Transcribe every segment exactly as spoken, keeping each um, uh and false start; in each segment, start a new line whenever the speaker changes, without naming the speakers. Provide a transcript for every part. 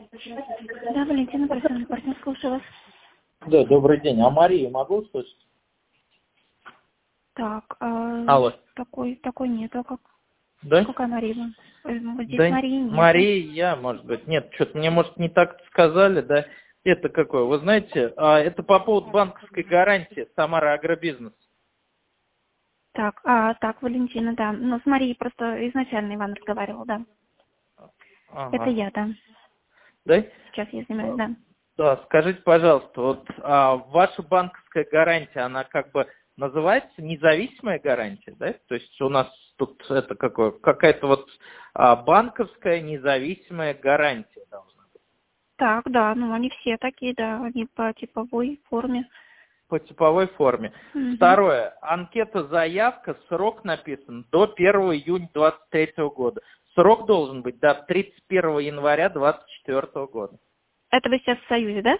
Да, Валентина, профессиональный партнер, слушаю вас.
Да, добрый день. А Марию могу услышать?
Так, а,
Алло.
такой, такой нет, а как?
Да?
Какая Мария? Э, Здесь
Да,
Марии нет.
Мария, может быть. Нет, что-то мне, может, не так сказали, да? Это какое? Вы знаете, а, это по поводу банковской гарантии Самара Агробизнес.
Так, а, так, Валентина, да. Ну, с Марией просто изначально Иван разговаривал, да. Это
Ага.
я, да.
Да?
Сейчас я занимаюсь, да.
Да, скажите, пожалуйста, вот а, ваша банковская гарантия, она как бы называется независимая гарантия, да? То есть у нас тут это какое, какая-то вот а, банковская независимая гарантия должна быть.
Так, да, ну они все такие, да, они по типовой форме.
По типовой форме.
Угу.
Второе. Анкета заявка, срок написан до первого июня двадцать третьего года. Срок должен быть до тридцать первого января двадцать четвёртого года.
Это вы сейчас в Союзе, да?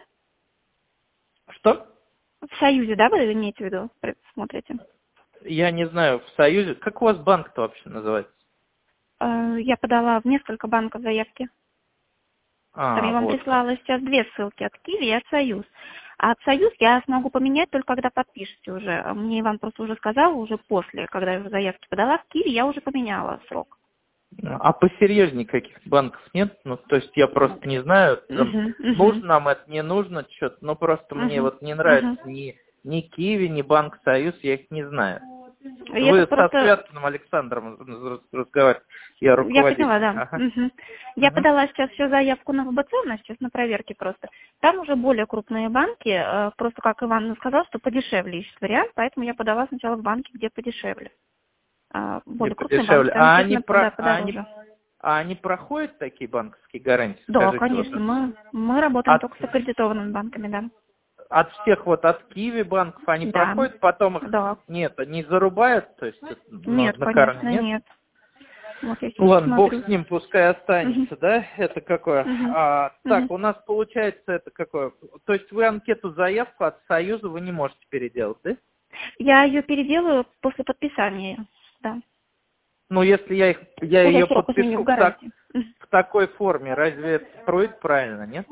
Что?
В Союзе, да, вы имеете в виду, смотрите?
Я не знаю, в Союзе. Как у вас банк-то вообще называется?
Э, Я подала в несколько банков заявки. Там
А,
я вам
вот.
прислала сейчас две ссылки, от Киви и от Союз. А от Союз я смогу поменять только когда подпишете уже. Мне Иван просто уже сказал, уже после, когда я уже заявки подала, в Киви я уже поменяла срок.
А посерьезнее каких банков нет? Ну, то есть я просто не знаю, там,
Угу, угу,
нужно нам это, не нужно что-то. Ну, просто мне
угу,
вот не нравится
угу.
ни, ни Киви, ни Банк Союз, я их не знаю.
Я
Вы
тут
со
просто...
Святым Александром разговариваете, я
Я поняла,
руководитель.
да.
Ага.
Угу. Я
Угу.
подала сейчас еще заявку на ВБЦ, у нас сейчас на проверке просто. Там уже более крупные банки, э, просто как Иван сказал, что подешевле ищет вариант, поэтому я подала сначала в банки, где подешевле. А
Не
более крупные банки,
подешевле.
там,
А они,
естественно,
про,
да,
а, они,
подороже.
а они проходят такие банковские гарантии,
Да,
скажите? Вот,
конечно, мы, мы работаем
от,
только с аккредитованными банками, да.
от всех вот, от Киви банков они
Да,
проходят, потом их,
да.
нет, они зарубают, то есть ну,
Нет,
на корне,
конечно,
нет?
нет. Вот я
Ну
сейчас
ладно, бог
посмотрю.
с ним, пускай
Угу.
останется, да? Это какое?
Угу.
А, так,
Угу.
у нас получается это какое? То есть вы анкету заявку от Союза вы не можете переделать, да?
Я ее переделаю после подписания, да.
Ну, если я их, я
Уже
ее
срок изменю в
подпишу в, так,
гарантии. Мгм.
в такой форме, разве это пройдет правильно, нет?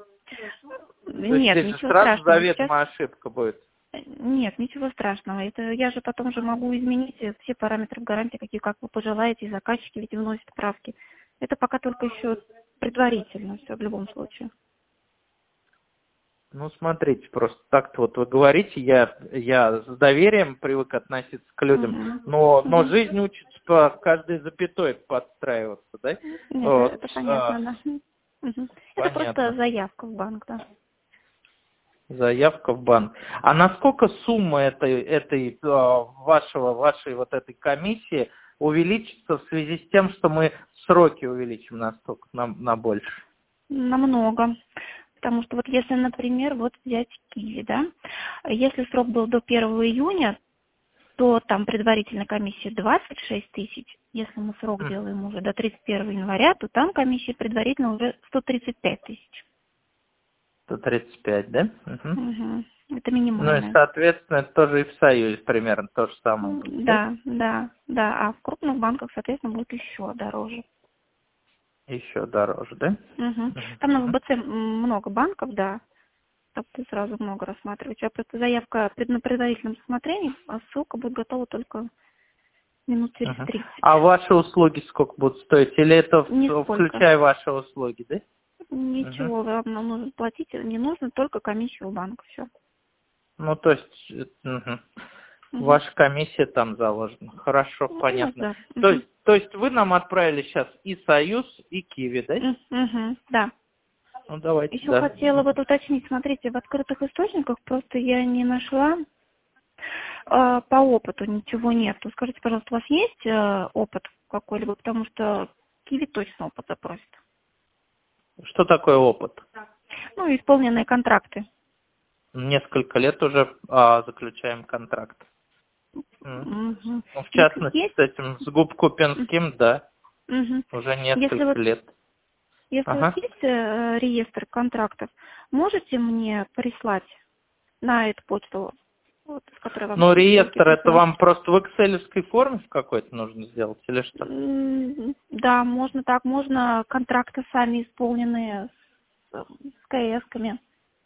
То есть
Нет,
здесь же
ничего
сразу
страшного. Сейчас
заведомо ошибка будет.
нет, ничего страшного. Это я же потом же могу изменить все параметры гарантии, какие как вы пожелаете, и заказчики ведь вносят правки. Это пока только еще предварительно все в любом случае.
Ну, смотрите, просто так-то вот вы говорите, я, я с доверием привык относиться к людям,
Угу.
но, но
Угу.
жизнь учится по каждой запятой подстраиваться, да?
Нет,
Вот,
это
а,
понятно, да. Угу. Это просто
понятно.
заявка в банк, да.
Заявка в банк. А насколько сумма этой, этой а, вашего, вашей вот этой комиссии увеличится в связи с тем, что мы сроки увеличим настолько, на, на больше?
Намного. Потому что вот если, например, вот взять Киви, да, если срок был до первого июня, то там предварительная комиссия двадцать шесть тысяч. Если мы срок
М,
делаем уже до тридцать первого января, то там комиссия предварительно уже сто тридцать пять тысяч.
сто тридцать пять, да? Мгм.
Угу. Это
Ну и,
минимальная.
соответственно, это тоже и в Союзе примерно то же самое будет,
М,
да?
Да, да, да. А в крупных банках, соответственно, будет еще дороже.
Еще дороже, да?
Угу.
Мгм.
Там на
Мгм.
ВБЦ много банков, да. Так ты сразу много рассматривать. А просто заявка пред- на предварительном рассмотрении, а ссылка будет готова только минут через
Мгм.
тридцать.
А ваши услуги сколько будут стоить? Или это в-
Нисколько.
включая ваши услуги, да? Мгм.
Ничего вам нам нужно платить, не нужно только комиссию в банк. Все.
Ну, то есть, э, мгм.
Угу.
Ваша комиссия там заложена. Хорошо,
Ну, у нас
понятно.
да.
То
Угу.
есть, то есть вы нам отправили сейчас и Союз, и Киви, да?
Угу. Да.
Ну, давайте,
Еще
да.
хотела вот уточнить, смотрите, в открытых источниках просто я не нашла э, по опыту ничего нет. Скажите, пожалуйста, у вас есть э, опыт какой-либо, потому что Киви точно опыт запросит.
Что такое опыт?
Ну, исполненные контракты.
Несколько лет уже а, заключаем контракт. М.
Угу.
Ну, в
Если
частности, с
есть,
этим, с Губкупинским, да,
угу.
уже
Если вот
несколько лет.
если у вас
Ага.
есть э, реестр контрактов, можете мне прислать на эту почту, вот, с которой вам
Ну,
все ссылки
реестр, это
прислала?
вам просто в экселевской форме в какой-то нужно сделать или что?
М, Да, можно так, можно контракты сами исполненные с КС-ками.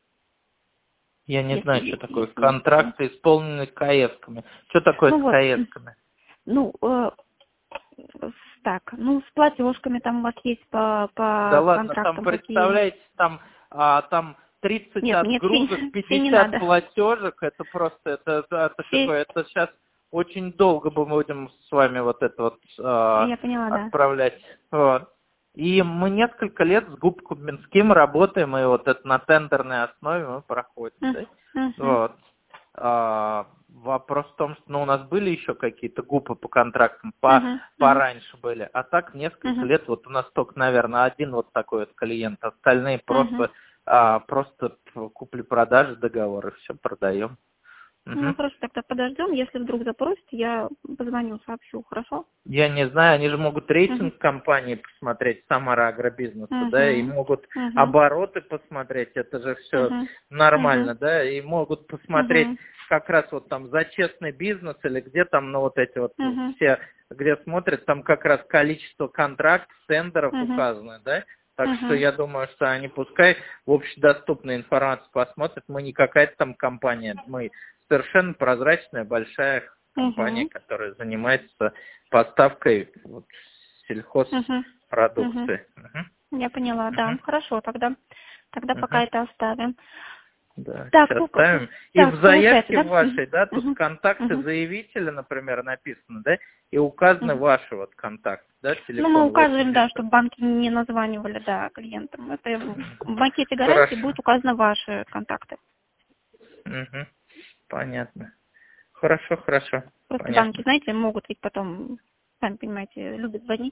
Я не
Если
знаю,
есть,
что такое
если-
контракты, исполненные КС-ками. Что такое
Ну
с
вот.
КС-ками?
Ну, э, с- так, ну, с платежками там у вас есть по,
Да
по
ладно, там,
контрактам какие?
представляете, там, а, там тридцать
Нет, нет,
отгрузок,
все, все не
пятьдесят
надо.
платежек, это просто, это, это, это
Все,
какое, это сейчас очень долго мы будем с вами вот это вот а,
я поняла, да.
отправлять. Вот. И мы несколько лет с ГУП Кубинским работаем, и вот это на тендерной основе мы проходим. Да?
Мгм.
Вот. А, вопрос в том, что ну, у нас были еще какие-то ГУПы по контрактам, по,
Мгм.
пораньше были, а так несколько
Мгм.
лет, вот у нас только, наверное, один вот такой вот клиент, остальные просто,
Мгм.
а, просто купли-продажи, договоры, все продаем.
Ну,
Мгм.
хорошо, тогда подождем. Если вдруг запросите, я позвоню, сообщу, хорошо?
Я не знаю, они же могут
Мгм.
рейтинг компании посмотреть, Самара Агробизнеса, да, и
Мгм.
могут
Мгм.
обороты посмотреть, это же все
Мгм.
нормально,
Мгм.
да, и могут посмотреть
Мгм.
как раз вот там за честный бизнес или где там, ну вот эти вот
Мгм.
все, где смотрят, там как раз количество контрактов, тендеров
Мгм.
указано, да, так что
Мгм.
я думаю, что они пускай в общедоступную информацию посмотрят, мы не какая-то там компания, мы совершенно прозрачная большая компания,
Мгм.
которая занимается поставкой вот,
Мгм. Мгм.
сельхозпродукции. Мгм.
Я поняла, да.
Мгм.
Хорошо, тогда, тогда пока
Мгм.
это оставим.
Да,
Так,
сейчас
ну, как-
ставим. И в
так, получается,
заявке
да?
в вашей,
Мгм.
да, тут
Мгм.
контакты
Мгм.
заявителя, например, написано, да, и указаны
Мгм.
ваши вот контакты, да,
Ну, мы
телефон
указываем,
восемь
да,
девятьсот.
чтобы банки не названивали, да, клиентам. Это в макете гарантии
Хорошо.
будут указаны ваши контакты.
Мгм. Понятно. Хорошо, хорошо.
Просто банки,
Понятно.
знаете, могут ведь потом, сами понимаете, любят звонить,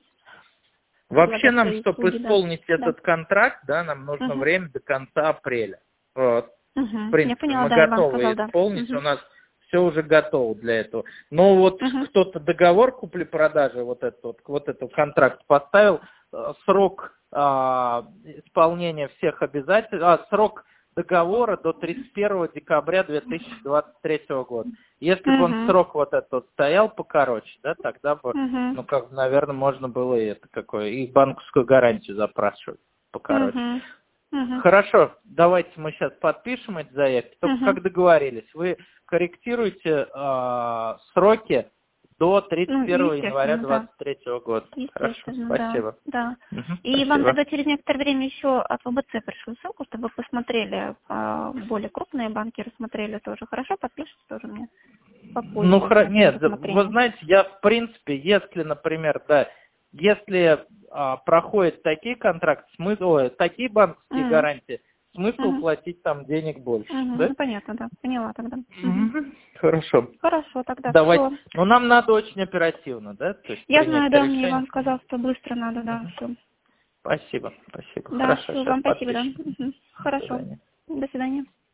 Вообще
предлагать
нам,
свои
чтобы
услуги, да.
исполнить
Да.
этот контракт, да, нам нужно
Угу.
время до конца апреля. Вот. В
Угу. Я
принципе,
поняла,
мы
да, Иван
готовы
сказал, да.
исполнить, у
Угу.
нас все уже готово для этого. Но вот
Угу.
кто-то договор купли-продажи, вот этот вот, вот этот контракт поставил, э, срок а, исполнения всех обязательств, а, срок договора до тридцать первого декабря две тысячи двадцать третьего года. Если бы он
Угу.
срок вот этот вот стоял покороче, да, тогда бы,
Угу.
ну, как, наверное, можно было и это какое, и банковскую гарантию запрашивать покороче.
Угу. Угу.
Хорошо, давайте мы сейчас подпишем эти заявки. Только
Угу.
как договорились, вы корректируете э, сроки до тридцать
Ну,
первого января
естественно, да.
двадцать третьего года. Хорошо,
Естественно, да.
спасибо.
Да.
Мгм,
И вам
спасибо.
тогда через некоторое время еще от ВБЦ пришлю ссылку, чтобы вы посмотрели а, более крупные банки, рассмотрели тоже. Хорошо, подпишите тоже мне
Ну,
попозже
хра-
на
нет, вы
рассмотрение.
знаете, я в принципе, если, например, да, если а, проходят такие контракты, смысл, ой, такие банковские
Угу.
гарантии, смысл
Угу.
платить там денег больше,
Угу.
да?
Ну, понятно, да. Поняла тогда. Угу.
Мгм. Хорошо.
Хорошо, тогда
Давайте.
все.
Но нам надо очень оперативно, да, то есть
Я
принять
знаю, да, мне
решение.
Иван сказал, что быстро надо, да,
Мгм.
все.
Спасибо, спасибо.
Да,
Хорошо,
все,
сейчас
вам спасибо, да.
подпишем.
Мгм.
До
Хорошо.
свидания.
До свидания.